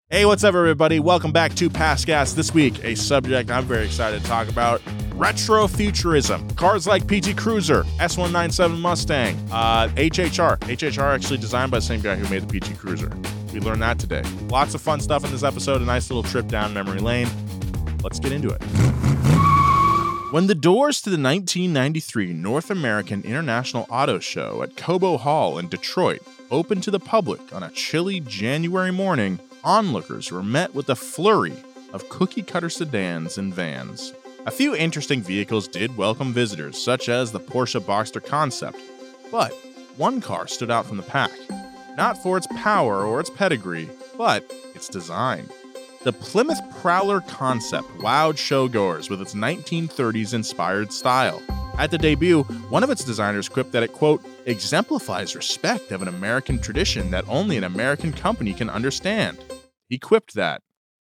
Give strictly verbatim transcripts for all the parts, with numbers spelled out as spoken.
Hey, what's up, everybody? Welcome back to Past Gas. This week, a subject I'm very excited to talk about, retrofuturism. Cars like P T Cruiser, S one ninety-seven Mustang, uh, H H R. H H R actually designed by the same guy who made the P T Cruiser. We learned that today. Lots of fun stuff in this episode, a nice little trip down memory lane. Let's get into it. When the doors to the nineteen ninety-three North American International Auto Show at Cobo Hall in Detroit opened to the public on a chilly January morning, onlookers were met with a flurry of cookie-cutter sedans and vans. A few interesting vehicles did welcome visitors, such as the Porsche Boxster concept, but one car stood out from the pack, not for its power or its pedigree, but its design. The Plymouth Prowler concept wowed showgoers with its nineteen thirties-inspired style. At the debut, one of its designers quipped that it, quote, exemplifies respect of an American tradition that only an American company can understand. He quipped that.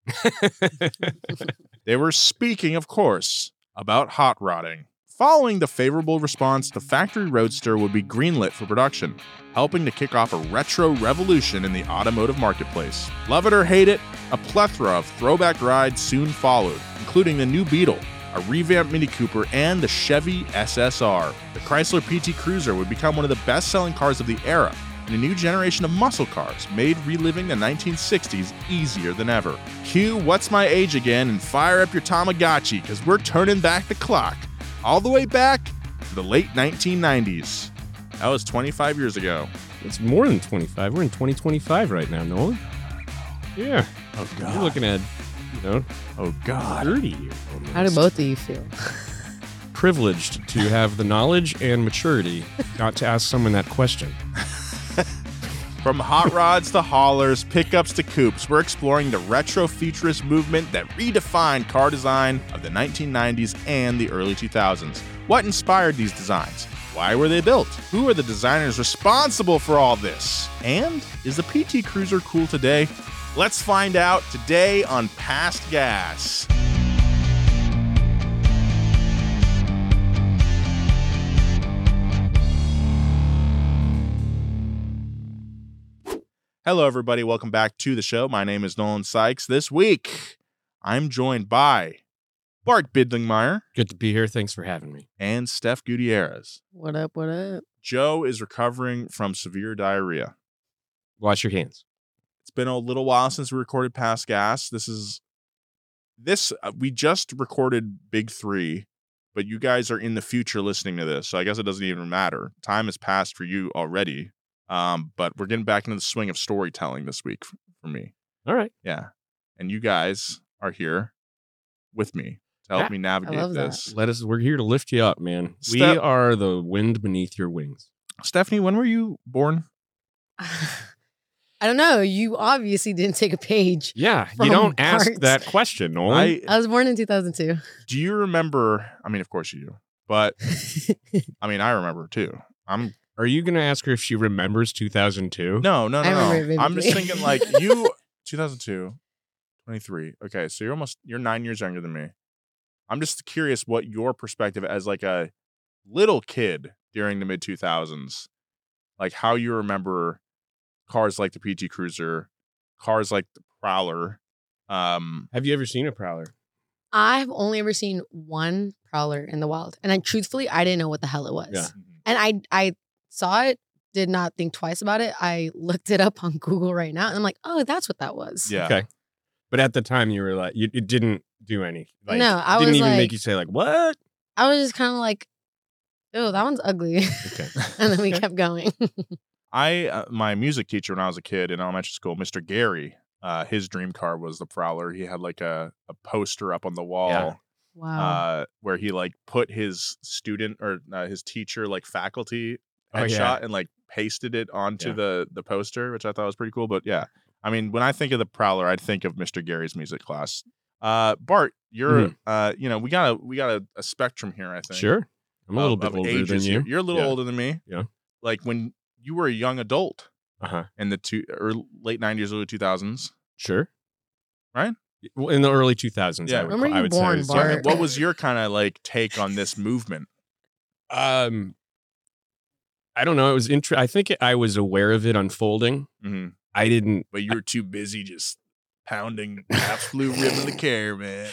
They were speaking, of course, about hot rodding. Following the favorable response, the factory roadster would be greenlit for production, helping to kick off a retro revolution in the automotive marketplace. Love it or hate it, a plethora of throwback rides soon followed, including the new Beetle, a revamped Mini Cooper, and the Chevy S S R. The Chrysler P T Cruiser would become one of the best-selling cars of the era, and a new generation of muscle cars made reliving the nineteen sixties easier than ever. Cue What's My Age Again and fire up your Tamagotchi, because we're turning back the clock, all the way back to the late nineteen nineties. That was twenty-five years ago. It's more than twenty-five. We're in twenty twenty-five right now, Nolan. Yeah. Oh, God. You're looking at, you know, Oh, God. thirty years almost. How do both of you feel? Privileged to have the knowledge and maturity not to ask someone that question. From hot rods to haulers, pickups to coupes, we're exploring the retro futurist movement that redefined car design of the nineteen nineties and the early two thousands. What inspired these designs? Why were they built? Who are the designers responsible for all this? And is the P T Cruiser cool today? Let's find out today on Past Gas. Hello, everybody. Welcome back to the show. My name is Nolan Sykes. This week, I'm joined by Bart Bidlingmeyer Good to be here. Thanks for having me. and Steph Gutierrez. What up, what up? Joe is recovering from severe diarrhea. Wash your hands. It's been a little while since we recorded Past Gas. This is this uh, we just recorded Big Three, but you guys are in the future listening to this, so I guess it doesn't even matter. Time has passed for you already. Um, but we're getting back into the swing of storytelling this week for, for me. All right. Yeah. And you guys are here with me to help Yeah, me navigate love that. this. Let us, we're here to lift you up, man. we Step- are the wind beneath your wings. Stephanie, when were you born? I don't know. You obviously didn't take a page. Yeah. From You don't ask Bart's- that question, Nolan. I I was born in two thousand two. do you remember? I mean, of course you do, but I mean, I remember too. I'm Are you going to ask her if she remembers two thousand two? no, no, I no. remember it no. I'm just vividly. thinking like you, two thousand two, twenty-three. Okay, so you're almost you're nine years younger than me. I'm just curious what your perspective as like a little kid during the mid two thousands, like how you remember cars like the P T Cruiser, cars like the Prowler. Um, Have you ever seen a Prowler? I've only ever seen one Prowler in the wild. And I truthfully, I didn't know what the hell it was. Yeah. And I I saw it, did not think twice about it. I looked it up on Google right now. And I'm like, oh, that's what that was. yeah. Okay. But at the time, you were like, you, it didn't do anything. Like, No, I it didn't was even like- make you say, like, what? I was just kind of like, oh, that one's ugly. Okay. And then we kept going. I uh, my music teacher when I was a kid in elementary school, Mister Gary, uh, his dream car was the Prowler. He had like a, a poster up on the wall. Yeah. Wow. Uh, where he like put his student or uh, his teacher like faculty Oh, headshot yeah. and like pasted it onto Yeah. the the poster, which I thought was pretty cool. But yeah, I mean, when I think of the Prowler, I'd think of Mister Gary's music class. Uh, Bart, you're Mhm. uh, you know, we got a we got a, a spectrum here. I think Sure. I'm a little of- bit of older than ages you. here. You're a little Yeah. older than me. Yeah. Like when you were a young adult Uh-huh. in the two or late nineties, early two thousands. Sure. Right? Well, in the early two thousands, Yeah. I would, When were I you would born, say. Bart? What was your kind of like take on this movement? Um, I don't know. It was inter- I think it, I was aware of it unfolding. hmm I didn't. But you were too busy just pounding Pabst Blue Ribbon the Caravan.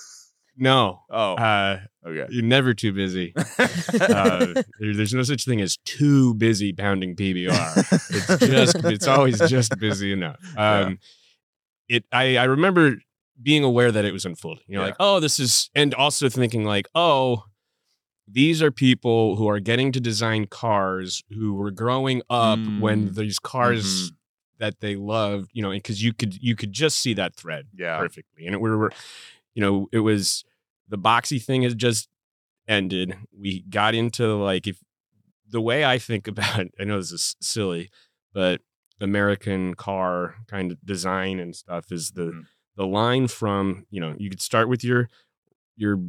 No. Oh, Uh, okay. you're never too busy. Uh, there- there's no such thing as too busy pounding P B R. It's just, it's always just busy enough. Um, it, I, I remember being aware that it was unfolding. You know, Yeah. like, oh, this is, and also thinking like, oh, these are people who are getting to design cars who were growing up Mm. when these cars Mhm. that they loved, you know, because you could you could just see that thread Yeah. perfectly, and it, we were, you know, it was the boxy thing has just ended. We got into like if the way I think about it, I know this is silly, but American car kind of design and stuff is the Mhm. the line from, you know, you could start with your your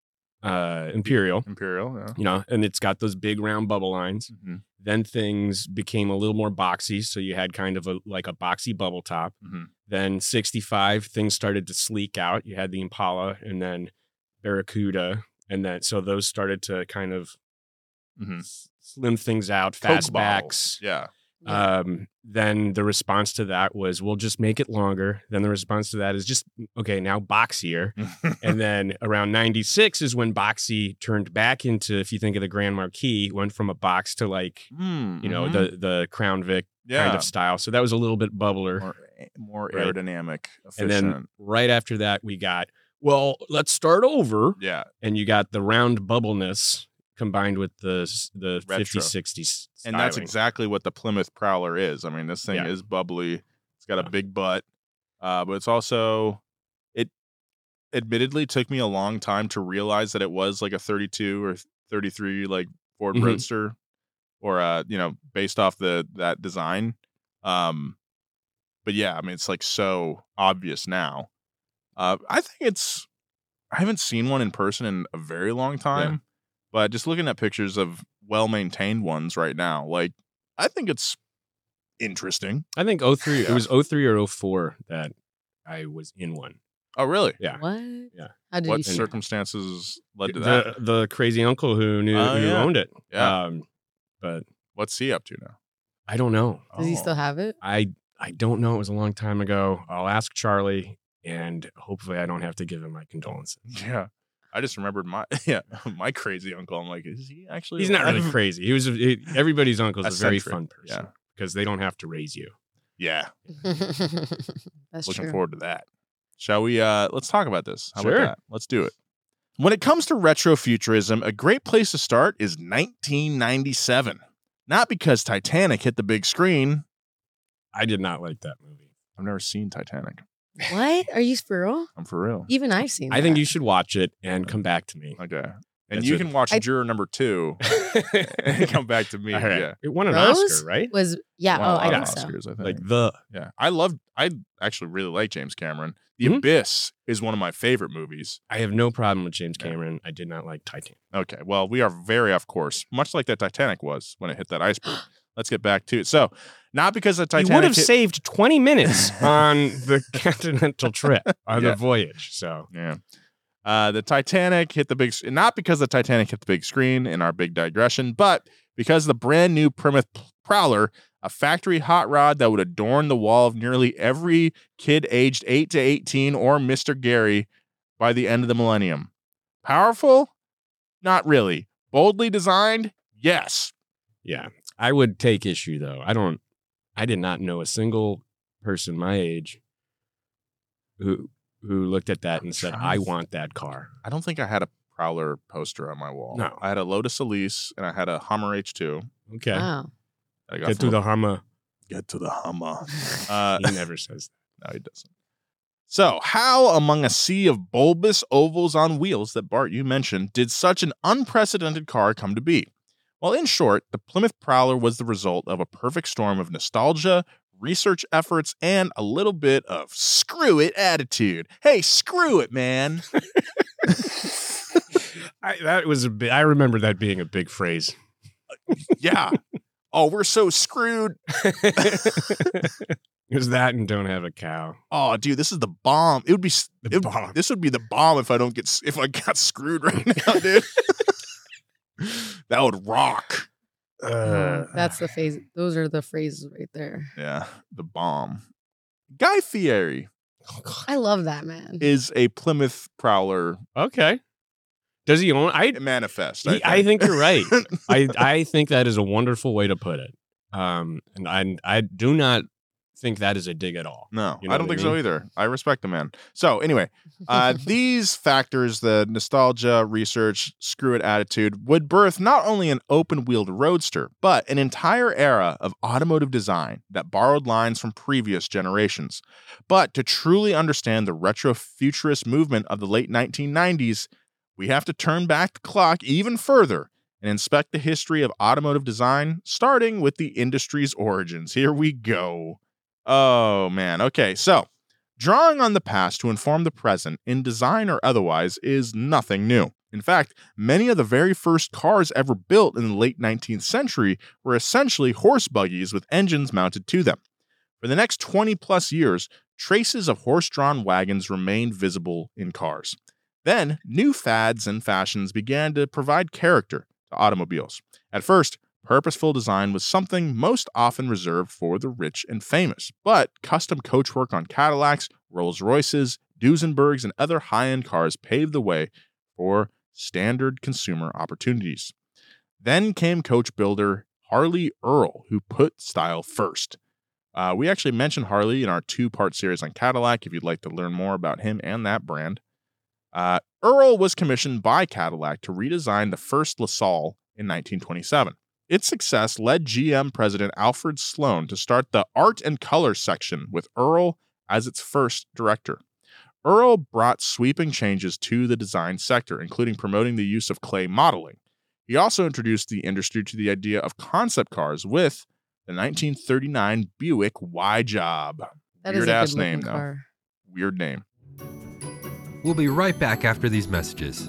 uh Imperial, Imperial, yeah. you know, and it's got those big round bubble lines. Mhm. Then things became a little more boxy, so you had kind of a like a boxy bubble top. Mhm. Then sixty-five, things started to sleek out. You had the Impala and then Barracuda, and then so those started to kind of Mhm. s- slim things out, Coke fastbacks. bottles. Yeah. Yeah. Um, then the response to that was, we'll just make it longer. Then the response to that is just, okay, now boxier. And then around ninety-six is when boxy turned back into, if you think of the Grand Marquis, went from a box to like, Mm, you know, mhm. the the Crown Vic yeah. kind of style. So that was a little bit bubbler. more, more Right. aerodynamic, And efficient. then right after that, we got, well, let's start over. yeah. And you got the round bubbleness combined with the s- the Retro. fifty sixties And that's exactly what the Plymouth Prowler is. I mean, this thing Yeah. is bubbly. It's got a Yeah. big butt, uh, but it's also it. Admittedly, took me a long time to realize that it was like a thirty-two or thirty-three like Ford Mhm. Roadster, or uh, you know, based off the that design. Um, but yeah, I mean, it's like so obvious now. Uh, I think it's. I haven't seen one in person in a very long time, but just looking at pictures of well maintained ones right now, like I think it's interesting. I think oh three, Yeah. it was oh three or oh four that I was in one. Oh, really? Yeah. What? Yeah. How did What you see? circumstances led to that? The the crazy uncle who knew Oh, who yeah. owned it. Yeah. Um, but What's he up to now? I don't know. Does he Oh. still have it? I I don't know. It was a long time ago. I'll ask Charlie, and hopefully I don't have to give him my condolences. Yeah. I just remembered my yeah my crazy uncle. I'm like, is he actually? He's not really alive? crazy. He was a, he- everybody's uncle's a very Eccentric, fun person yeah. because they don't have to raise you. Yeah. That's Looking true. forward to that. Shall we? Uh, let's talk about this. How Sure. about that? Let's do it. When it comes to retrofuturism, a great place to start is nineteen ninety-seven. Not because Titanic hit the big screen. I did not like that movie. I've never seen Titanic. What? Are you for real? I'm for real. Even I've seen I think that. you should watch it and come back to me. Okay. And That's you it. can watch I- Juror number two and come back to me. All right. Yeah. It won an Rose Oscar, right? was yeah. Won a oh, I lot think of so. Oscars, I think. Like the yeah. I love, I actually really like James Cameron. The Mhm. Abyss is one of my favorite movies. I have no problem with James Yeah. Cameron. I did not like Titanic. Okay. Well, we are very off course, much like that Titanic was when it hit that iceberg. Let's get back to it. So, not because the Titanic you would have hit- saved twenty minutes on the continental trip, on Yeah. the voyage. So Yeah. Uh, the Titanic hit the big, s- not because the Titanic hit the big screen in our big digression, but because the brand new Plymouth Prowler, a factory hot rod that would adorn the wall of nearly every kid aged eight to eighteen or Mister Gary by the end of the millennium. Powerful? Not really. Boldly designed? Yes. yeah, I would take issue though. I don't. I did not know a single person my age who who looked at that I'm and said, trying to "I th- want that car." I don't think I had a Prowler poster on my wall. No. I had a Lotus Elise and I had a Hummer H two. Okay, Wow. that I got get to from a- the Hummer. Get to the Hummer. Uh, He never says No, he doesn't. So, how among a sea of bulbous ovals on wheels that Bart you mentioned did such an unprecedented car come to be? Well, in short, the Plymouth Prowler was the result of a perfect storm of nostalgia, research efforts, and a little bit of screw it attitude. Hey, screw it, man. that. I, that was a bit. I remember that being a big phrase. Yeah. Oh, we're so screwed. Is that and don't have a cow? Oh, dude, this is the bomb. It would be s- The it- bomb. This would be the bomb if I don't get s- if I got screwed right now, dude. That would rock. Oh, that's the phase. Those are the phrases right there. Yeah, the bomb. Guy Fieri. I love that man. is a Plymouth Prowler Okay. Does he own? I manifest. he, I think you're right. I I think that is a wonderful way to put it. Um, and I I do not think that is a dig at all. No, You know I don't what I think so mean? either. I respect the man. So anyway, uh, these factors, the nostalgia, research, screw it attitude, would birth not only an open-wheeled roadster, but an entire era of automotive design that borrowed lines from previous generations. But to truly understand the retro-futurist movement of the late nineteen nineties, we have to turn back the clock even further and inspect the history of automotive design, starting with the industry's origins. Here we go. Oh, man. Okay, so drawing on the past to inform the present, in design or otherwise, is nothing new. In fact, many of the very first cars ever built in the late nineteenth century were essentially horse buggies with engines mounted to them. For the next twenty plus years, traces of horse-drawn wagons remained visible in cars. Then, new fads and fashions began to provide character to automobiles. At first, purposeful design was something most often reserved for the rich and famous, but custom coachwork on Cadillacs, Rolls-Royces, Duesenbergs, and other high-end cars paved the way for standard consumer opportunities. Then came coach builder Harley Earl, who put style first. Uh, we actually mentioned Harley in our two-part series on Cadillac, if you'd like to learn more about him and that brand. Uh, Earl was commissioned by Cadillac to redesign the first LaSalle in nineteen twenty-seven. Its success led G M president Alfred Sloan to start the Art and Color section with Earl as its first director. Earl brought sweeping changes to the design sector, including promoting the use of clay modeling. He also introduced the industry to the idea of concept cars with the nineteen thirty-nine Buick Y-Job. That is Weird a ass good-looking name, though. car. Weird name. We'll be right back after these messages.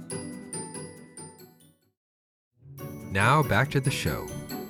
Now back to the show.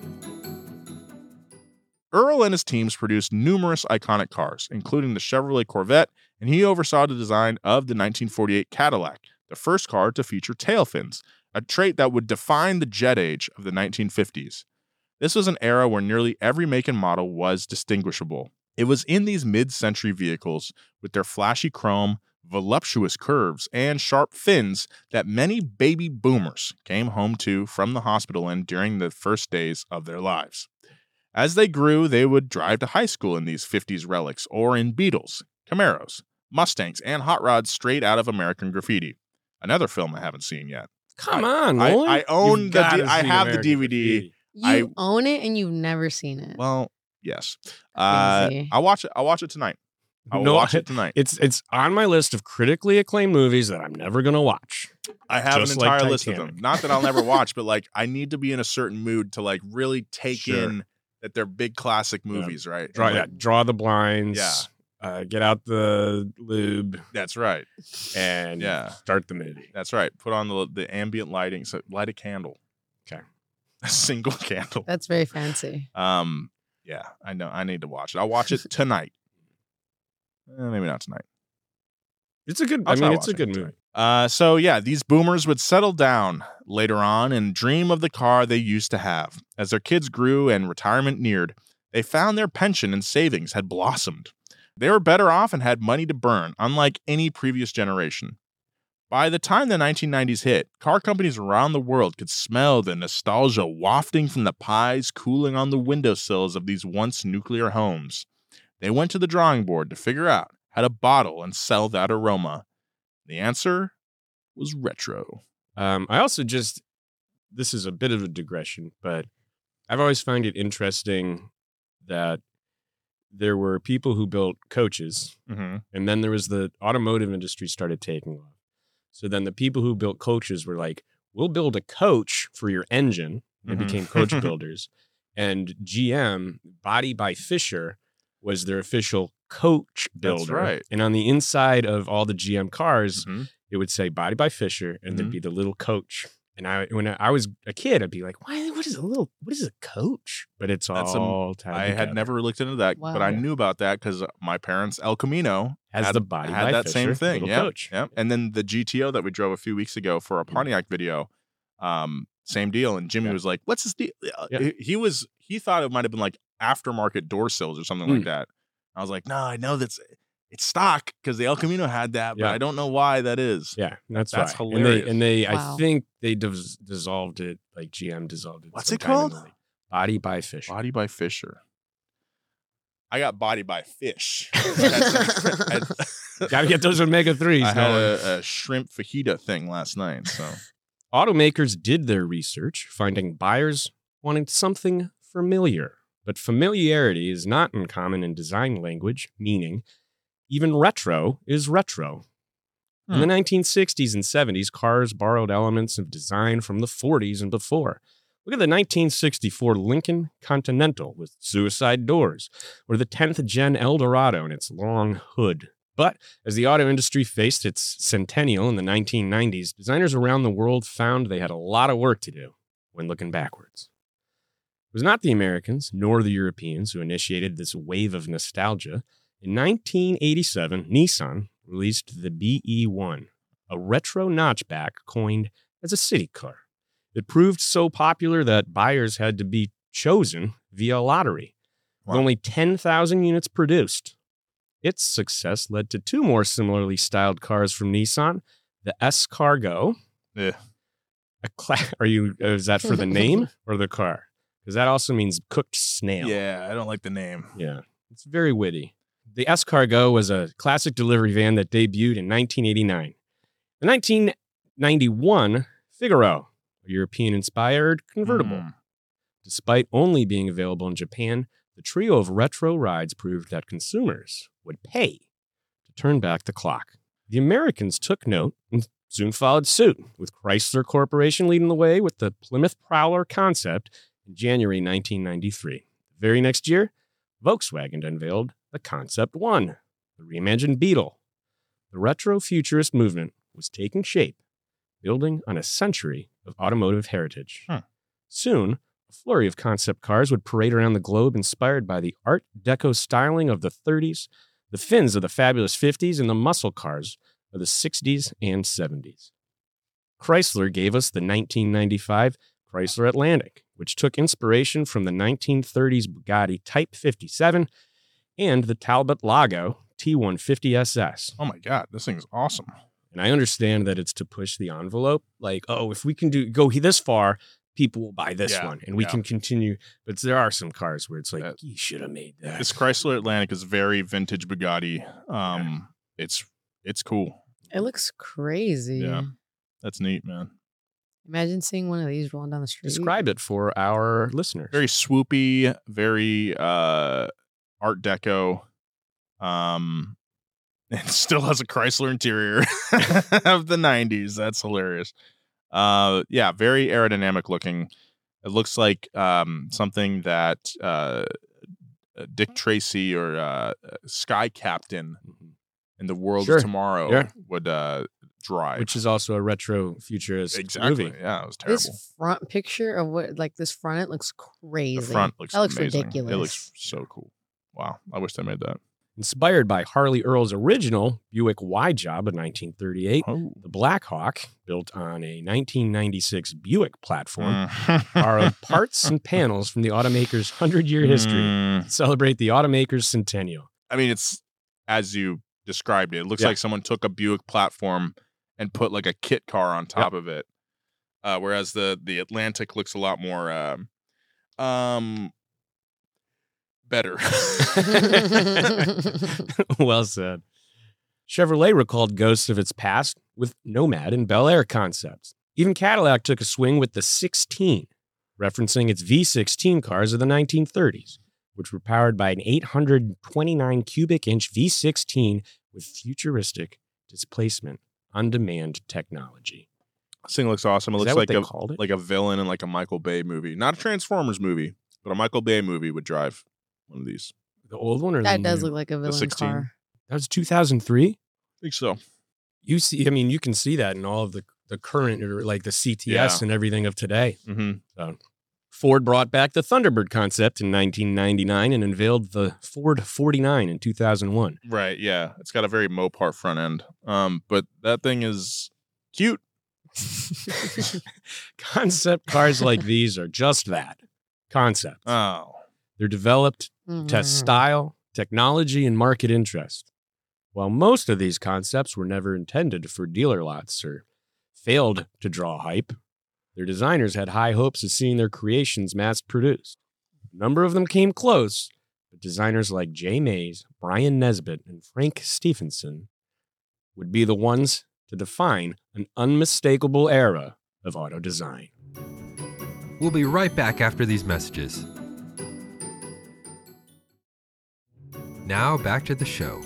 Earl and his teams produced numerous iconic cars, including the Chevrolet Corvette, and he oversaw the design of the nineteen forty-eight Cadillac, the first car to feature tail fins, a trait that would define the jet age of the nineteen fifties. This was an era where nearly every make and model was distinguishable. It was in these mid-century vehicles, with their flashy chrome, voluptuous curves, and sharp fins that many baby boomers came home to from the hospital in during the first days of their lives. As they grew, they would drive to high school in these fifties relics or in Beetles, Camaros, Mustangs, and hot rods straight out of American Graffiti. Another film I haven't seen yet. Come I- on, I- Nolan. I own You've the gotta D- I see have the American D V D. Graffiti. You I- own it and you've never seen it. Well, yes. Uh, Crazy. I'll watch it. I'll watch it tonight. I'll No, watch it tonight. It's it's on my list of critically acclaimed movies that I'm never gonna watch. I have just an like entire list of them. Titanic. Not that I'll never watch, but like I need to be in a certain mood to like really take Sure. in that they're big classic movies, right? Draw And, yeah, like, draw the blinds. Yeah. Uh, get out the lube That's right. and Yeah. start the movie. That's right. Put on the the ambient lighting. So light a candle. Okay. A single candle. That's very fancy. Um. Yeah. I know. I need to watch it. I'll watch it tonight. Eh, maybe not tonight. It's a good. I'll I try mean, it's a watching good it movie. tonight. Uh, so yeah, these boomers would settle down later on and dream of the car they used to have. As their kids grew and retirement neared, they found their pension and savings had blossomed. They were better off and had money to burn, unlike any previous generation. By the time the nineteen nineties hit, car companies around the world could smell the nostalgia wafting from the pies cooling on the windowsills of these once nuclear homes. They went to the drawing board to figure out how to bottle and sell that aroma. The answer was retro. Um, I also just this is a bit of a digression, but I've always found it interesting that there were people who built coaches, Mm-hmm. and then there was the automotive industry started taking off. So then the people who built coaches were like, "We'll build a coach for your engine." They Mhm. became coach builders, and G M Body by Fisher was their official coach builder. That's right. And on the inside of all the G M cars, Mhm. it would say Body by Fisher, and Mhm. there'd be the little coach. And I, when I was a kid, I'd be like, "Why? What is a little? What is a coach?" But it's That's a- all tied I together. had never looked into that, but I Wow. knew about that because my parents, El Camino, Has had, the Body had by that Fisher same thing. little Yeah, coach. yeah. And then the G T O that we drove a few weeks ago for a Pontiac video, um, same deal. And Jimmy Yeah. was like, "What's this deal?" Uh, Yeah. He, he was he thought it might have been like aftermarket door sills or something Mm. like that. I was like, "No, I know that's It's stock because the El Camino had that, but Yeah. I don't know why that is. Yeah, that's That's why. hilarious. And they, and they Wow. I think they dis- dissolved it, like G M dissolved it. What's it sometime in called? the league. Body by Fisher. Body by Fisher. I got Body by Fish. I, Got to get those omega threes. I had a, a shrimp fajita thing last night, so Automakers did their research, finding buyers wanted something familiar. But familiarity is not uncommon in design language, meaning even retro is retro. In the Hmm. nineteen sixties and seventies, cars borrowed elements of design from the forties and before. Look at the nineteen sixty-four Lincoln Continental with suicide doors, or the tenth gen Eldorado and its long hood. But as the auto industry faced its centennial in the nineteen nineties, designers around the world found they had a lot of work to do when looking backwards. It was not the Americans nor the Europeans who initiated this wave of nostalgia. In nineteen eighty-seven, Nissan released the B E one, a retro notchback coined as a city car. It proved so popular that buyers had to be chosen via lottery, with Wow. only ten thousand units produced. Its success led to two more similarly styled cars from Nissan, the S-Cargo. yeah. A cla- Are you? uh, Is that for the name or the car? Because that also means cooked snail. Yeah, I don't like the name. Yeah, it's very witty. The S-Cargo was a classic delivery van that debuted in nineteen eighty-nine. The nineteen ninety-one Figaro, a European-inspired convertible. Mm. Despite only being available in Japan, the trio of retro rides proved that consumers would pay to turn back the clock. The Americans took note and soon followed suit, with Chrysler Corporation leading the way with the Plymouth Prowler concept in January nineteen ninety-three. The very next year, Volkswagen unveiled the Concept One, the reimagined Beetle. The retro-futurist movement was taking shape, building on a century of automotive heritage. Huh. Soon, a flurry of concept cars would parade around the globe inspired by the Art Deco styling of the thirties, the fins of the fabulous fifties, and the muscle cars of the sixties and seventies. Chrysler gave us the nineteen ninety-five Chrysler Atlantic, which took inspiration from the nineteen thirties Bugatti Type fifty-seven and the Talbot Lago T one fifty S S. Oh my God, this thing's awesome. And I understand that it's to push the envelope. Like, oh, if we can do go this far, people will buy this Yeah, one, and we yeah. can continue. But there are some cars where it's like, That- you should have made that. This Chrysler Atlantic is very vintage Bugatti. Um, it's it's cool. It looks crazy. Yeah. That's neat, man. Imagine seeing one of these rolling down the street. Describe it for our listeners. Very swoopy, very uh Art Deco. Um, it still has a Chrysler interior of the nineties. That's hilarious. Uh, yeah, very aerodynamic looking. It looks like um something that uh Dick Tracy or uh Sky Captain Mhm. in the World Sure. of Tomorrow Yeah. would uh drive. Which is also a retro futurist exactly. movie. Yeah, it was terrible. This front picture of what, like this front, it looks crazy. The front looks that looks amazing. ridiculous. It looks so cool. Wow, I wish they made that. Inspired by Harley Earl's original Buick Y-Job of nineteen thirty-eight, Oh. the Black Hawk, built on a nineteen ninety-six Buick platform, Mm. borrowed parts and panels from the automaker's hundred-year history Mm. to celebrate the automaker's centennial. I mean, it's as you described it. It looks Yeah. like someone took a Buick platform and put like a kit car on top of it. Uh, whereas the the Atlantic looks a lot more um, um better. Well said. Chevrolet recalled ghosts of its past with Nomad and Bel Air concepts. Even Cadillac took a swing with the sixteen, referencing its V sixteen cars of the nineteen thirties, which were powered by an eight hundred twenty-nine cubic inch V sixteen with futuristic displacement on-demand technology. This thing looks awesome. It Is looks that what like they a called it? like a villain in like a Michael Bay movie, not a Transformers movie, but a Michael Bay movie would drive one of these. The old one or that the does new? look like a villain sixteen. car. That was two thousand three? I think so. You see, I mean, you can see that in all of the, the current, or like the C T S and everything of today. Mm-hmm. Ford brought back the Thunderbird concept in nineteen ninety-nine and unveiled the Ford forty-nine in two thousand one. Right. Yeah. It's got a very Mopar front end. Um, but that thing is cute. Concept cars like these are just that, concepts. Oh. They're developed to Mhm. test style, technology, and market interest. While most of these concepts were never intended for dealer lots or failed to draw hype, their designers had high hopes of seeing their creations mass-produced. A number of them came close, but designers like Jay Mays, Brian Nesbitt, and Frank Stephenson would be the ones to define an unmistakable era of auto design. We'll be right back after these messages. Now back to the show.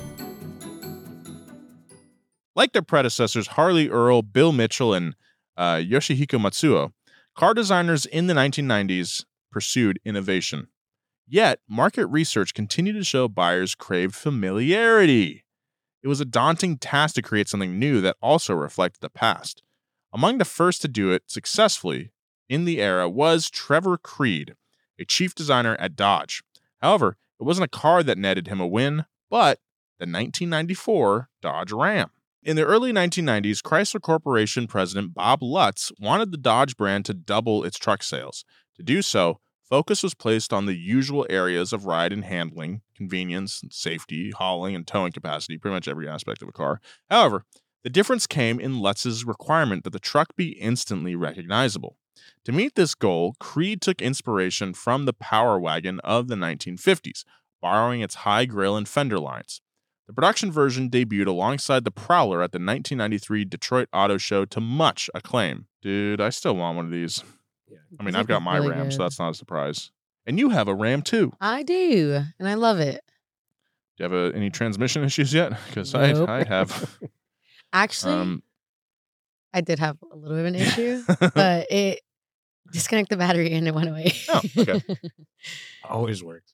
Like their predecessors, Harley Earl, Bill Mitchell, and uh, Yoshihiko Matsuo, car designers in the nineteen nineties pursued innovation. Yet, market research continued to show buyers craved familiarity. It was a daunting task to create something new that also reflected the past. Among the first to do it successfully in the era was Trevor Creed, a chief designer at Dodge. However, it wasn't a car that netted him a win, but the nineteen ninety-four Dodge Ram. In the early nineteen nineties, Chrysler Corporation President Bob Lutz wanted the Dodge brand to double its truck sales. To do so, focus was placed on the usual areas of ride and handling, convenience, safety, hauling, and towing capacity, pretty much every aspect of a car. However, the difference came in Lutz's requirement that the truck be instantly recognizable. To meet this goal, Creed took inspiration from the Power Wagon of the nineteen fifties, borrowing its high grille and fender lines. The production version debuted alongside the Prowler at the nineteen ninety-three Detroit Auto Show to much acclaim. Dude, I still want one of these. I mean, I've got my really Ram, good. so that's not a surprise. And you have a Ram too. I do, and I love it. Do you have a, any transmission issues yet? Because I, Nope. I have. Actually, Um, I did have a little bit of an issue, but it disconnected the battery and it went away. Oh, okay. Always works.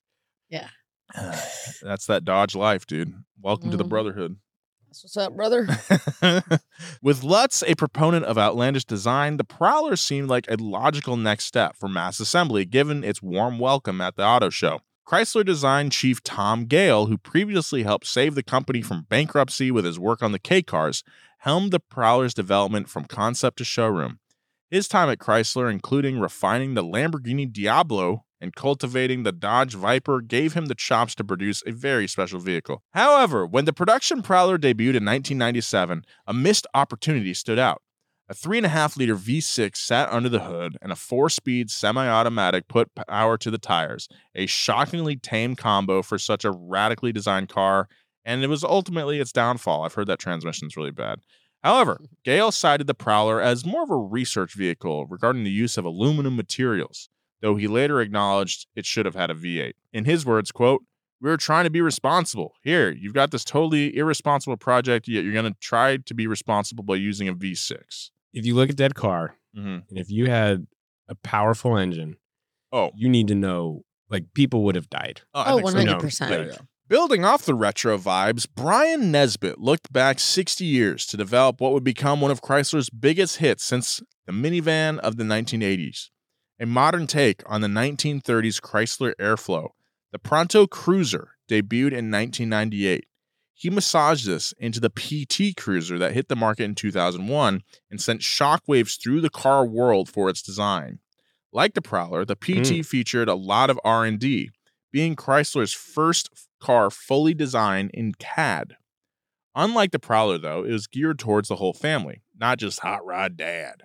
That's that Dodge life, dude. Welcome to the Mhm. brotherhood. That's what's up, brother. With Lutz a proponent of outlandish design, the Prowler seemed like a logical next step for mass assembly given its warm welcome at the auto show. Chrysler design chief Tom Gale, who previously helped save the company from bankruptcy with his work on the K-Cars, helmed the Prowler's development from concept to showroom. His time at Chrysler, including refining the Lamborghini Diablo and cultivating the Dodge Viper, gave him the chops to produce a very special vehicle. However, when the production Prowler debuted in nineteen ninety-seven, a missed opportunity stood out. A three point five liter V six sat under the hood, and a four-speed semi-automatic put power to the tires, a shockingly tame combo for such a radically designed car, and it was ultimately its downfall. I've heard that transmission's really bad. However, Gale cited the Prowler as more of a research vehicle regarding the use of aluminum materials, though he later acknowledged it should have had a V eight. In his words, quote, "We were trying to be responsible. Here, you've got this totally irresponsible project, yet you're going to try to be responsible by using a V six. If you look at that car, Mm-hmm. and if you had a powerful engine, Oh, you need to know, like, people would have died. I Oh, think so. one hundred percent. Yeah, yeah. Building off the retro vibes, Brian Nesbitt looked back sixty years to develop what would become one of Chrysler's biggest hits since the minivan of the nineteen eighties. A modern take on the nineteen thirties Chrysler Airflow, the Pronto Cruiser debuted in nineteen ninety-eight. He massaged this into the P T Cruiser that hit the market in two thousand one and sent shockwaves through the car world for its design. Like the Prowler, the P T featured a lot of R and D, being Chrysler's first car fully designed in C A D. Unlike the Prowler, though, it was geared towards the whole family, not just Hot Rod Dad.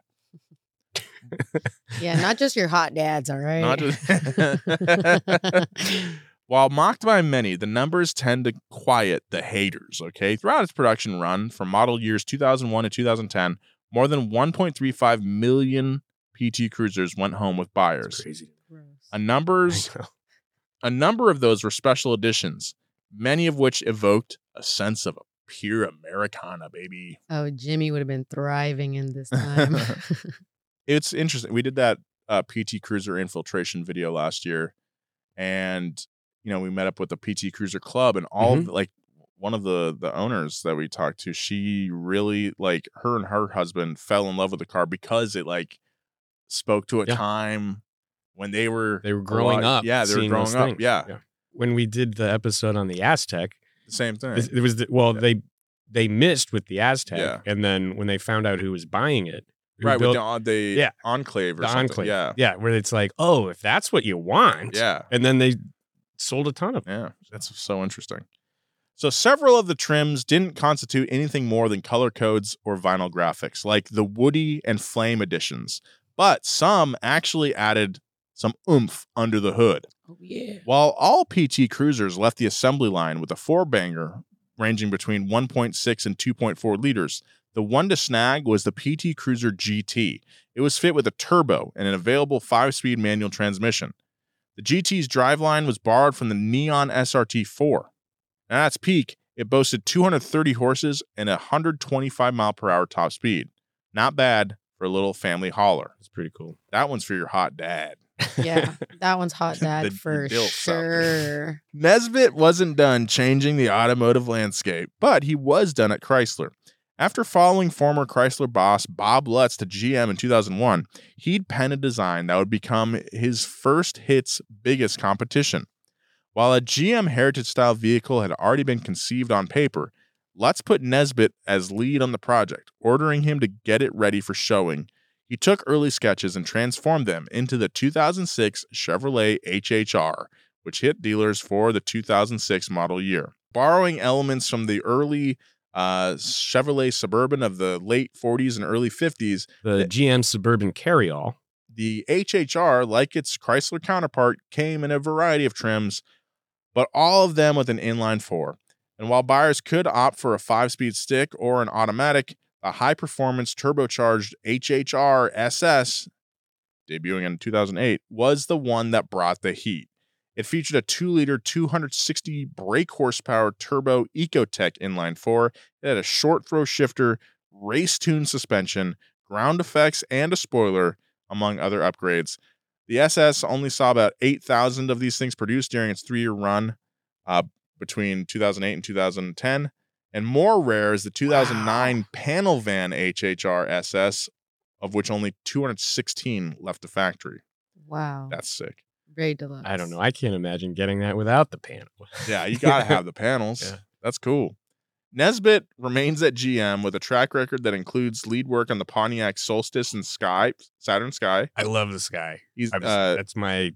Yeah, not just your hot dads, all right? Not just- While mocked by many, the numbers tend to quiet the haters, okay? Throughout its production run, from model years two thousand one to two thousand ten, more than one point three five million P T Cruisers went home with buyers. It's crazy. Gross. A numbers, I know. a number of those were special editions, many of which evoked a sense of pure Americana, baby. Oh, Jimmy would have been thriving in this time. It's interesting. We did that uh, P T Cruiser infiltration video last year, and you know we met up with the P T Cruiser Club, and all of, like one of the the owners that we talked to, she really like her and her husband fell in love with the car because it like spoke to a Yeah. time when they were They were a growing lot- up. Yeah, they were seeing growing those up. things. Yeah, When we did the episode on the Aztec, the same thing. this- it was the, well, Yeah. they they missed with the Aztec, Yeah. and then when they found out who was buying it, who Right, built with the, the Yeah. Enclave or the something. Enclave, Yeah, yeah, where it's like, oh, if that's what you want, yeah, and then they sold a ton of them. yeah. That's so interesting. So several of the trims didn't constitute anything more than color codes or vinyl graphics, like the Woody and Flame editions, but some actually added some oomph under the hood. Oh, yeah. While all P T Cruisers left the assembly line with a four-banger ranging between one point six and two point four liters, the one to snag was the P T Cruiser G T. It was fit with a turbo and an available five-speed manual transmission. The G T's driveline was borrowed from the Neon S R T four. At its peak, it boasted two hundred thirty horses and a one hundred twenty-five mile per hour top speed. Not bad for a little family hauler. It's pretty cool. That one's for your hot dad. Yeah, that one's hot dad The- for the dilf something. sure. Nesbitt wasn't done changing the automotive landscape, but he was done at Chrysler. After following former Chrysler boss Bob Lutz to G M in two thousand one, he'd penned a design that would become his first hit's biggest competition. While a G M Heritage-style vehicle had already been conceived on paper, Lutz put Nesbitt as lead on the project, ordering him to get it ready for showing. He took early sketches and transformed them into the two thousand six Chevrolet H H R, which hit dealers for the two thousand six model year. Borrowing elements from the early uh, Chevrolet Suburban of the late forties and early fifties, The G M Suburban Carryall. the H H R, like its Chrysler counterpart, came in a variety of trims, but all of them with an inline four. And while buyers could opt for a five-speed stick or an automatic, the high-performance turbocharged H H R S S, debuting in two thousand eight, was the one that brought the heat. It featured a two liter, two hundred sixty brake horsepower turbo Ecotec inline four. It had a short throw shifter, race-tuned suspension, ground effects, and a spoiler, among other upgrades. The S S only saw about eight thousand of these things produced during its three-year run uh, between two thousand eight and two thousand ten. And more rare is the two thousand nine Wow. panel van H H R S S, of which only two hundred sixteen left the factory. Wow. That's sick. Very deluxe. I don't know. I can't imagine getting that without the panel. Yeah, you got to have the panels. Yeah. That's cool. Nesbitt remains at G M with a track record that includes lead work on the Pontiac Solstice and Sky, Saturn Sky. I love this guy. He's I'm, uh, that's my.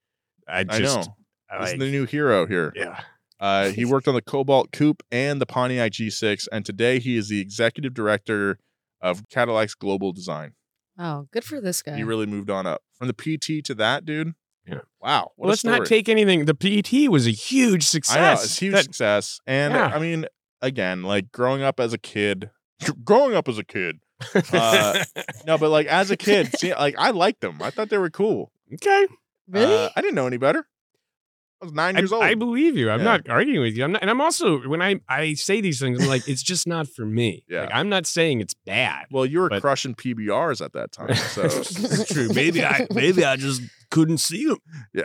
I I just. know. I He's like- the new hero here. yeah. Uh, he worked on the Cobalt Coupe and the Pontiac G six, and today he is the executive director of Cadillac's global design. Oh, good for this guy. He really moved on up from the P T to that, dude. Yeah. Wow. What Well, a let's not story. take anything. The P T was a huge success. I know it's huge That- success, and Yeah. I mean, again, like growing up as a kid, growing up as a kid. Uh, No, but like as a kid, see, like I liked them. I thought they were cool. okay. Really? Uh, I didn't know any better. I was nine I, years old. I believe you. I'm Yeah. not arguing with you. I'm not, and I'm also when I I say these things, I'm like, it's just not for me. Yeah. Like, I'm not saying it's bad. well, you were but- crushing P B Rs at that time, so It's true. Maybe I maybe I just couldn't see them. yeah.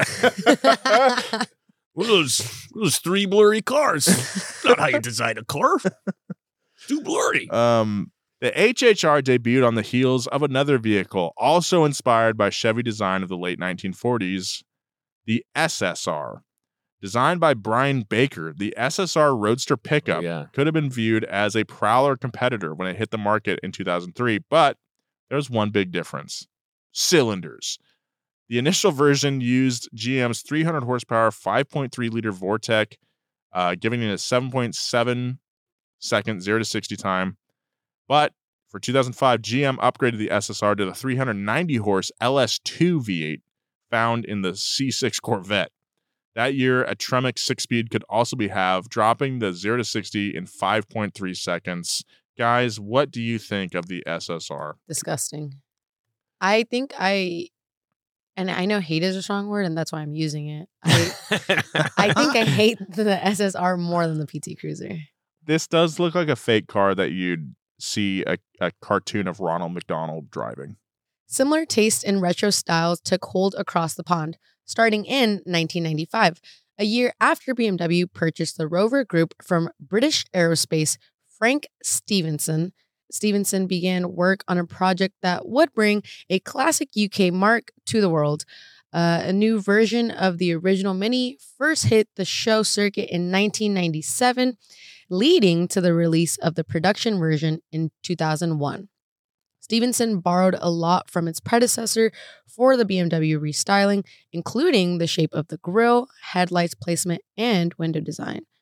What are those those three blurry cars? Not how you design a car. Too blurry. Um, the H H R debuted on the heels of another vehicle, also inspired by Chevy design of the late nineteen forties, the S S R. Designed by Brian Baker, the S S R Roadster pickup Oh, yeah. could have been viewed as a prowler competitor when it hit the market in two thousand three, but there's one big difference. Cylinders. The initial version used G M's three hundred horsepower, five point three liter Vortec, uh, giving it a seven point seven second zero to sixty time. But for two thousand five, G M upgraded the S S R to the three hundred ninety horse L S two V eight found in the C six Corvette. That year, a Tremec six-speed could also be have, dropping the zero to sixty in five point three seconds. Guys, what do you think of the S S R? Disgusting. I think I, and I know hate is a strong word, and that's why I'm using it. I, I think I hate the S S R more than the P T Cruiser. This does look like a fake car that you'd see a, a cartoon of Ronald McDonald driving. Similar taste in retro styles took hold across the pond, starting in nineteen ninety-five, a year after B M W purchased the Rover Group from British Aerospace Frank Stevenson. Stevenson began work on a project that would bring a classic U K marque to the world. Uh, a new version of the original Mini first hit the show circuit in nineteen ninety-seven, leading to the release of the production version in two thousand one. Stevenson borrowed a lot from its predecessor for the B M W restyling, including the shape of the grille, headlights placement, and window design.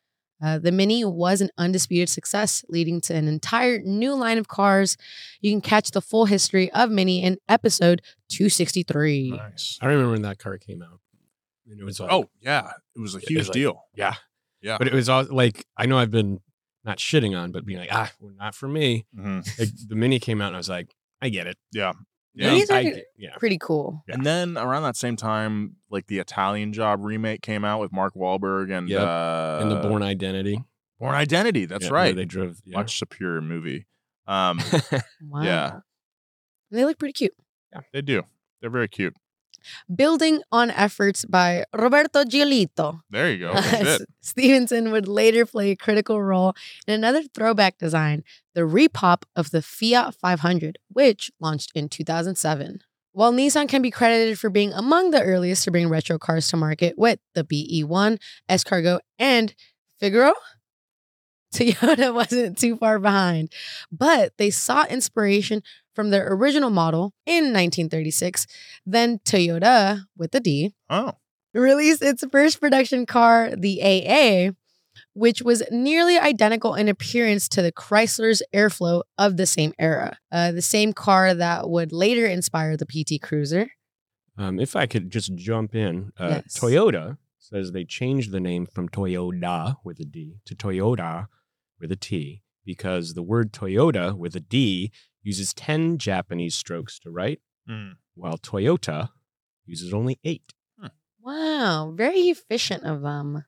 Uh, the Mini was an undisputed success, leading to an entire new line of cars. You can catch the full history of Mini in episode two sixty-three. Nice. I remember when that car came out. And it was like, Oh, yeah. It was a It huge was like- deal. yeah. Yeah. But it was all like, I know I've been not shitting on, but being like, ah, well, not for me. Mhm. Like, the Mini came out and I was like, I get it. Yeah. Yeah. Minis I are get- yeah. pretty cool. Yeah. And then around that same time, like the Italian Job remake came out with Mark Wahlberg and Yep. uh, And the Born Identity. Born Identity. That's Yeah, where right. They drove. Yeah. Much superior movie. Um, Wow. Yeah. And they look pretty cute. they do. They're very cute. Building on efforts by Roberto Giolito, There you go. That's it. Stevenson would later play a critical role in another throwback design, the repop of the Fiat five hundred, which launched in two thousand seven. While Nissan can be credited for being among the earliest to bring retro cars to market with the B E one, Escargot, and Figaro, Toyota wasn't too far behind. But they sought inspiration from their original model in nineteen thirty-six. Then Toyota, with the D, Oh. released its first production car, the A A, which was nearly identical in appearance to the Chrysler's Airflow of the same era. Uh, the same car that would later inspire the P T Cruiser. Um, if I could just jump in, uh, Yes. Toyota says they changed the name from Toyota with a D to Toyota with a T because the word Toyota with a D uses ten Japanese strokes to write, Mm. while Toyota uses only eight. Wow, very efficient of them.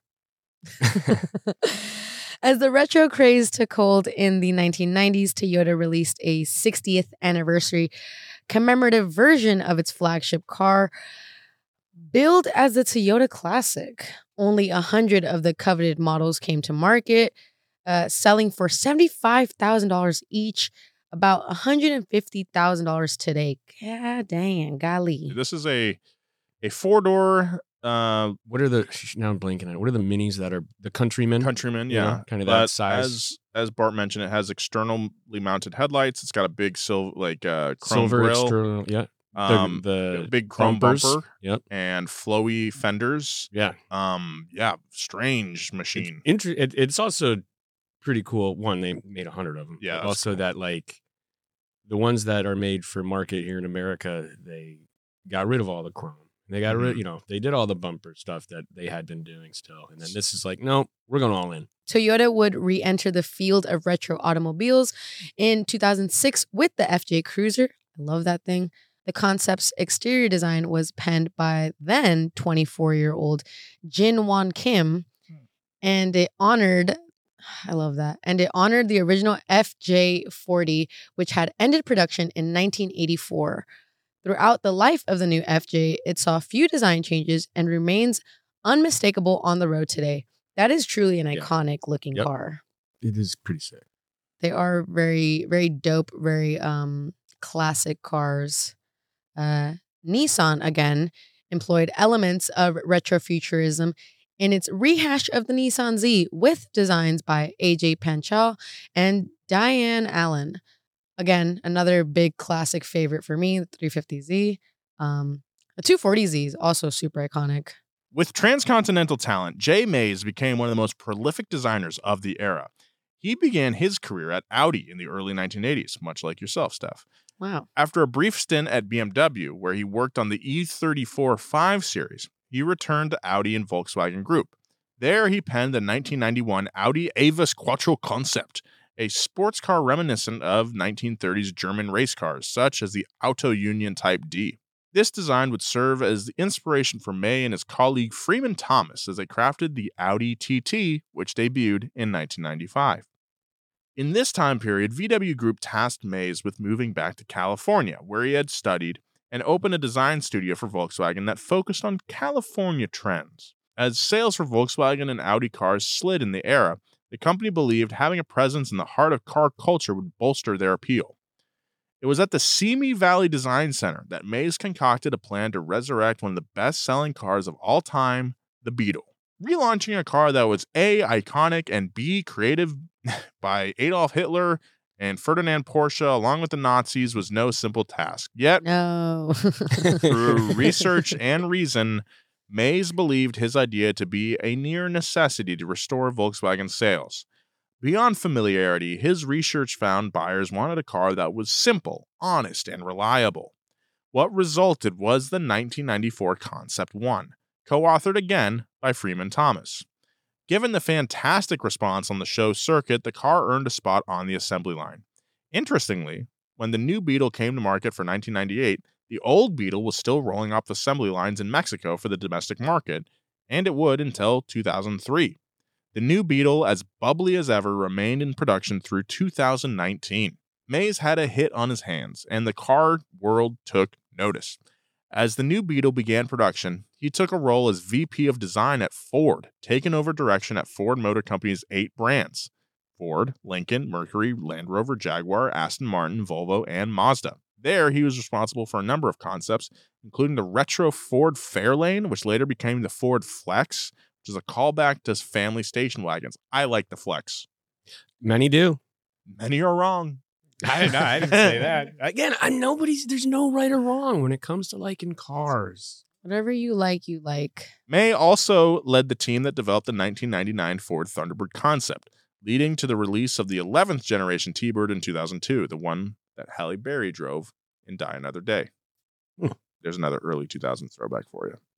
As the retro craze took hold in the nineteen nineties, Toyota released a sixtieth anniversary commemorative version of its flagship car, billed as the Toyota Classic. Only one hundred of the coveted models came to market, uh, selling for seventy-five thousand dollars each, about one hundred fifty thousand dollars today. God dang, golly. This is a a four door uh, What are the now I'm blanking on it. What are the minis that are the Countrymen? Countryman. You know, Yeah, kind of But that size. As as Bart mentioned, it has externally mounted headlights. It's got a big silver, like uh, chrome Silver grille, external, yeah. The, um, the a big chrome bumpers. bumper, Yep. and flowy fenders. Yeah. Um, yeah, strange machine. Inter- it, it's also pretty cool. One, they made a hundred of them. Yeah, but that's also cool. that like the ones that are made for market here in America, they got rid of all the chrome. They got rid, Mhm. you know, they did all the bumper stuff that they had been doing still, and then this is like, no, we're going all in. Toyota would re-enter the field of retro automobiles in two thousand six with the F J Cruiser. I love that thing. The concept's exterior design was penned by then twenty-four-year-old Jin Won Kim, and it honored, I love that, and it honored the original F J forty, which had ended production in nineteen eighty-four. Throughout the life of the new F J, it saw few design changes and remains unmistakable on the road today. That is truly an Yeah. iconic looking Yep. car. It is pretty sick. They are very, very dope, very um classic cars. Uh Nissan again employed elements of retrofuturism in its rehash of the Nissan Z with designs by A J Panchal and Diane Allen. Again, another big classic favorite for me, the three fifty Z. Um, the two forty Z is also super iconic. With transcontinental talent, Jay Mays became one of the most prolific designers of the era. He began his career at Audi in the early nineteen eighties, much like yourself, Steph. Wow. After a brief stint at B M W, where he worked on the E thirty-four five series, he returned to Audi and Volkswagen Group. There, he penned the nineteen ninety-one Audi Avis Quattro Concept, a sports car reminiscent of nineteen thirties German race cars, such as the Auto Union Type D. This design would serve as the inspiration for May and his colleague Freeman Thomas as they crafted the Audi T T, which debuted in nineteen ninety-five. In this time period, V W Group tasked Mays with moving back to California, where he had studied, and opened a design studio for Volkswagen that focused on California trends. As sales for Volkswagen and Audi cars slid in the era, the company believed having a presence in the heart of car culture would bolster their appeal. It was at the Simi Valley Design Center that Mays concocted a plan to resurrect one of the best-selling cars of all time, the Beetle. Relaunching a car that was A, iconic, and B, creative by Adolf Hitler and Ferdinand Porsche along with the Nazis was no simple task. Yet, No. through research and reason, Mays believed his idea to be a near necessity to restore Volkswagen sales. Beyond familiarity, his research found buyers wanted a car that was simple, honest, and reliable. What resulted was the nineteen ninety-four Concept one, co-authored again by Freeman Thomas. Given the fantastic response on the show circuit, the car earned a spot on the assembly line. Interestingly, when the new Beetle came to market for nineteen ninety-eight, the old Beetle was still rolling off the assembly lines in Mexico for the domestic market, and it would until two thousand three. The new Beetle, as bubbly as ever, remained in production through two thousand nineteen. Mays had a hit on his hands, and the car world took notice. As the new Beetle began production, he took a role as V P of Design at Ford, taking over direction at Ford Motor Company's eight brands: Ford, Lincoln, Mercury, Land Rover, Jaguar, Aston Martin, Volvo, and Mazda. There, he was responsible for a number of concepts, including the retro Ford Fairlane, which later became the Ford Flex, which is a callback to family station wagons. I like the Flex. Many do. Many are wrong. I didn't, I didn't say that. Again, I, nobody's, there's no right or wrong when it comes to liking cars. Whatever you like, you like. May also led the team that developed the nineteen ninety-nine Ford Thunderbird concept, leading to the release of the eleventh generation T-Bird in two thousand two, the one that Halle Berry drove in Die Another Day. Hmm. There's another early two thousands throwback for you.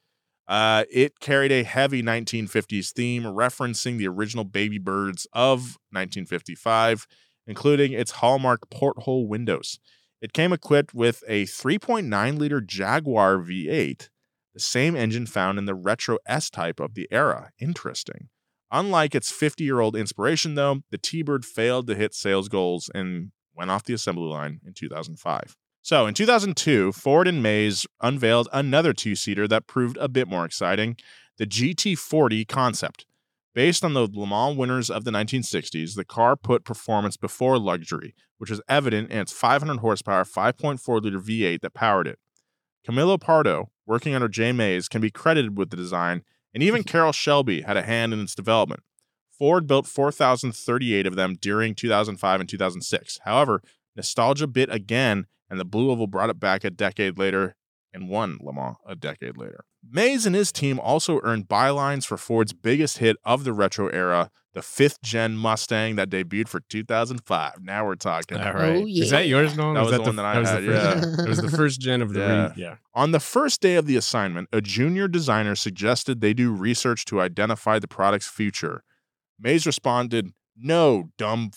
Uh, it carried a heavy nineteen fifties theme, referencing the original baby birds of nineteen fifty-five, including its hallmark porthole windows. It came equipped with a three point nine liter Jaguar V eight, the same engine found in the retro S-Type of the era. Interesting. Unlike its fifty-year-old inspiration, though, the T-Bird failed to hit sales goals and went off the assembly line in two thousand five. So in two thousand two, Ford and Mays unveiled another two-seater that proved a bit more exciting, the G T forty Concept. Based on the Le Mans winners of the nineteen sixties, the car put performance before luxury, which was evident in its five hundred horsepower, five point four liter V eight that powered it. Camilo Pardo, working under Jay Mays, can be credited with the design, and even Carroll Shelby had a hand in its development. Ford built four thousand thirty-eight of them during two thousand five and two thousand six. However, nostalgia bit again, and the Blue Oval brought it back a decade later and won Le Mans a decade later. Mays and his team also earned bylines for Ford's biggest hit of the retro era, the fifth-gen Mustang that debuted for two thousand five. Now we're talking. All right. Oh, yeah. Is that yours, Nolan? That was the one the, that I was had, the first, yeah. It was the first gen of the Yeah. re- yeah. On the first day of the assignment, a junior designer suggested they do research to identify the product's future. Mays responded, "No, dumb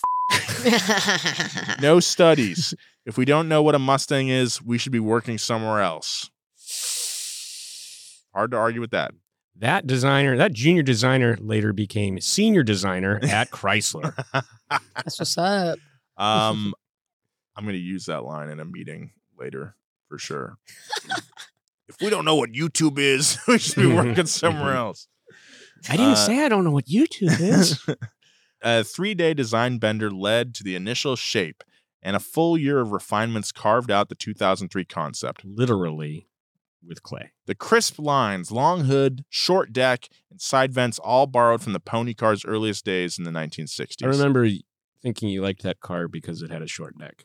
f- no studies. If we don't know what a Mustang is, we should be working somewhere else." Hard to argue with that. That designer, that junior designer later became senior designer at Chrysler. That's what's up. Um, I'm going to use that line in a meeting later for sure. If we don't know what YouTube is, we should be working somewhere else. I didn't Uh, say I don't know what YouTube is. A three-day design bender led to the initial shape, and a full year of refinements carved out the two thousand three concept. Literally with clay. The crisp lines, long hood, short deck, and side vents all borrowed from the pony car's earliest days in the nineteen sixties. I remember thinking you liked that car because it had a short neck.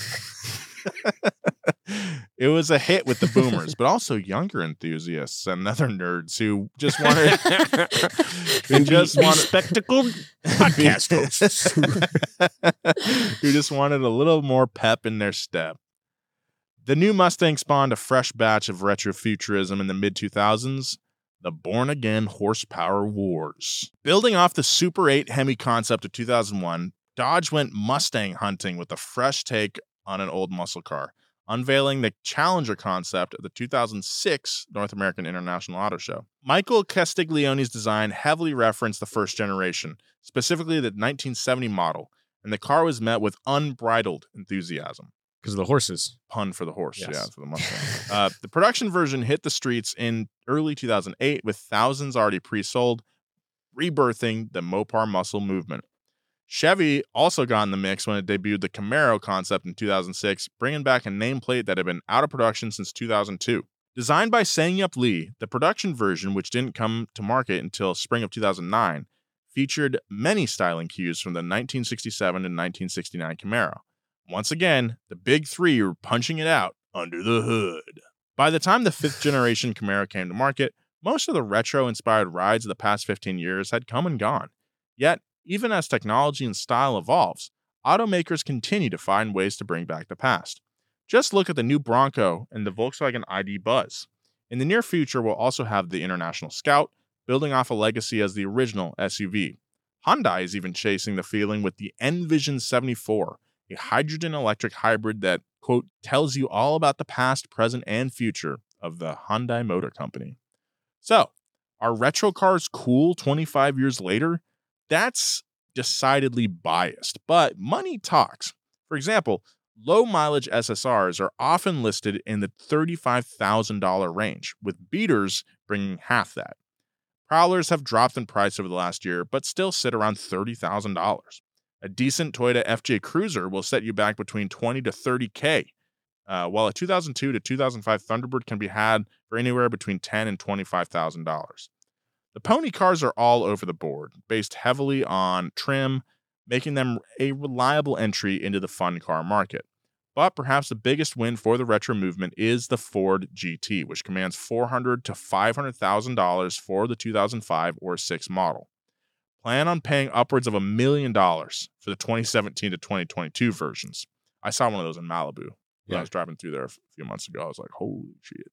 It was a hit with the boomers, but also younger enthusiasts and other nerds who just wanted who just wanted spectacled podcast hosts. who just wanted a little more pep in their step. The new Mustang spawned a fresh batch of retrofuturism in the mid two thousands, the born-again horsepower wars. Building off the Super eight Hemi concept of two thousand one, Dodge went Mustang hunting with a fresh take on an old muscle car, unveiling the Challenger concept at the two thousand six North American International Auto Show. Michael Castiglione's design heavily referenced the first generation, specifically the nineteen seventy model, and the car was met with unbridled enthusiasm. Because of the horses. Pun for the horse, Yes. yeah, for the Mustang. uh, the production version hit the streets in early two thousand eight with thousands already pre-sold, rebirthing the Mopar muscle movement. Chevy also got in the mix when it debuted the Camaro concept in two thousand six, bringing back a nameplate that had been out of production since two thousand two. Designed by Sang-Yup Lee, the production version, which didn't come to market until spring of two thousand nine, featured many styling cues from the nineteen sixty-seven and nineteen sixty-nine Camaro. Once again, the big three were punching it out under the hood. By the time the fifth generation Camaro came to market, Most of the retro-inspired rides of the past fifteen years had come and gone. Yet, even as technology and style evolves, automakers continue to find ways to bring back the past. Just look at the new Bronco and the Volkswagen I D Buzz. In the near future, we'll also have the International Scout, building off a legacy as the original S U V. Hyundai is even chasing the feeling with the Envision seventy-four, a hydrogen-electric hybrid that, quote, tells you all about the past, present, and future of the Hyundai Motor Company. So, are retro cars cool twenty-five years later? That's decidedly biased, but money talks. For example, low-mileage S S Rs are often listed in the thirty-five thousand dollars range, with beaters bringing half that. Prowlers have dropped in price over the last year, but still sit around thirty thousand dollars. A decent Toyota F J Cruiser will set you back between twenty to thirty K, uh, while a two thousand two to two thousand five Thunderbird can be had for anywhere between ten thousand and twenty-five thousand dollars. The pony cars are all over the board, based heavily on trim, making them a reliable entry into the fun car market. But perhaps the biggest win for the retro movement is the Ford G T, which commands four hundred thousand to five hundred thousand dollars for the two thousand five or six model. Plan on paying upwards of a million dollars for the twenty seventeen to twenty twenty-two versions. I saw one of those in Malibu when Yeah. I was driving through there a few months ago. I was like, holy shit.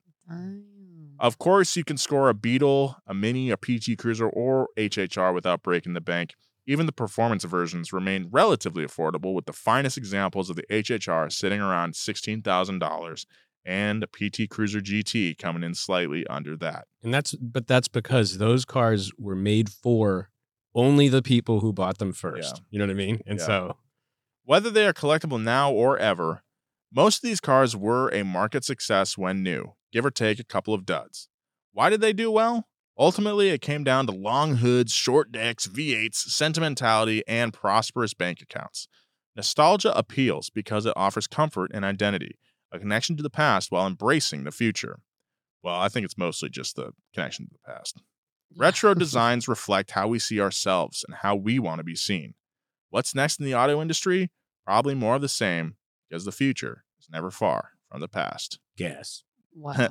Damn. Of course, you can score a Beetle, a Mini, a P T Cruiser, or H H R without breaking the bank. Even the performance versions remain relatively affordable, with the finest examples of the H H R sitting around sixteen thousand dollars and a P T Cruiser G T coming in slightly under that. And that's but that's because those cars were made for only the people who bought them first. Yeah. You know what I mean? And Yeah. so Whether they are collectible now or ever, most of these cars were a market success when new, give or take a couple of duds. Why did they do well? Ultimately, it came down to long hoods, short decks, V eights, sentimentality, and prosperous bank accounts. Nostalgia appeals because it offers comfort and identity, a connection to the past while embracing the future. Well, I think it's mostly just the connection to the past. Retro designs reflect how we see ourselves and how we want to be seen. What's next in the auto industry? Probably more of the same, because the future is never far from the past. gas. Wow.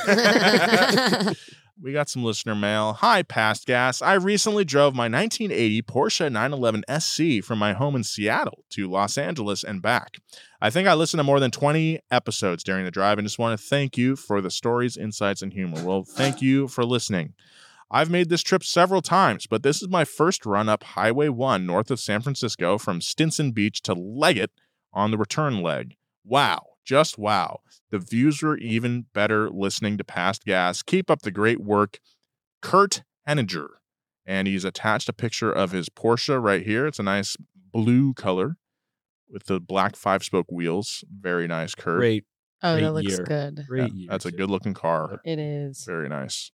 We got some listener mail. Hi, Past Gas. I recently drove my nineteen eighty Porsche nine eleven S C from my home in Seattle to Los Angeles and back. I think I listened to more than twenty episodes during the drive and just want to thank you for the stories, insights, and humor. Well, thank you for listening. I've made this trip several times, but this is my first run up Highway one north of San Francisco from Stinson Beach to Leggett on the return leg. Wow. Just wow. The views were even better listening to Past Gas. Keep up the great work. Kurt Henninger. And he's attached a picture of his Porsche right here. It's a nice blue color with the black five-spoke wheels. Very nice, Kurt. Great, Oh, Great that looks year. good. great Yeah, year. that's a too. good-looking car. It is. Very nice.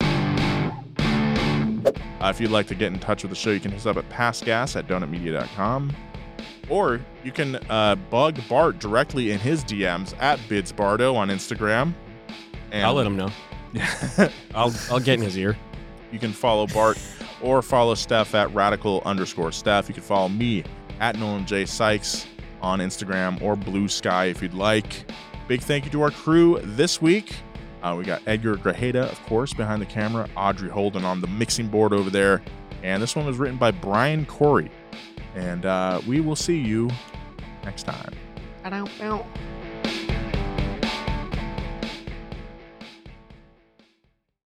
Uh, if you'd like to get in touch with the show, you can hit us up at pastgas at donut media dot com. Or you can uh, bug Bart directly in his D Ms at bidsbardo on Instagram. And I'll let him know. I'll I'll get in his ear. You can follow Bart or follow Steph at radical underscore Steph. You can follow me at Nolan J. Sykes on Instagram or Blue Sky if you'd like. Big thank you to our crew this week. Uh, we got Edgar Grajeda, of course, behind the camera. Audrey Holden on the mixing board over there. And this one was written by Brian Corey. And uh, we will see you next time. Ba-dum-bum.